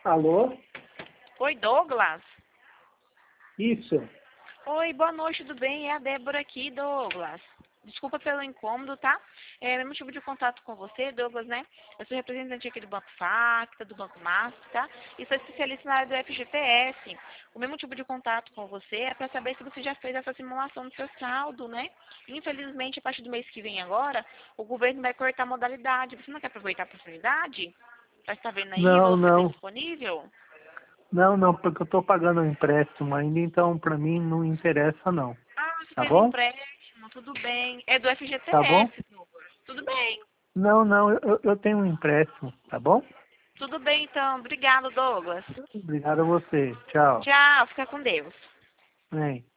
Alô? Oi, Douglas. Isso. Oi, boa noite, tudo bem? É a Débora aqui, Douglas. Desculpa pelo incômodo, tá? Meu motivo de contato com você, Douglas, né? Eu sou representante aqui do Banco Facta, do Banco Master, tá? E sou especialista na área do FGTS. O meu motivo de contato com você é para saber se você já fez essa simulação do seu saldo, né? Infelizmente, a partir do mês que vem agora, o governo vai cortar a modalidade. Você não quer aproveitar a oportunidade? Já está vendo aí, Não, você tem não. disponível? Não, porque eu tô pagando um empréstimo ainda, então pra mim não interessa não. Ah, você Tá fez bom? empréstimo, tudo bem. É do Tá bom? FGTS, Douglas. Tudo bem. Não, eu tenho um empréstimo, tá bom? Tudo bem, então. Obrigado, Douglas. Obrigado a você. Tchau. Tchau, fica com Deus. Bem.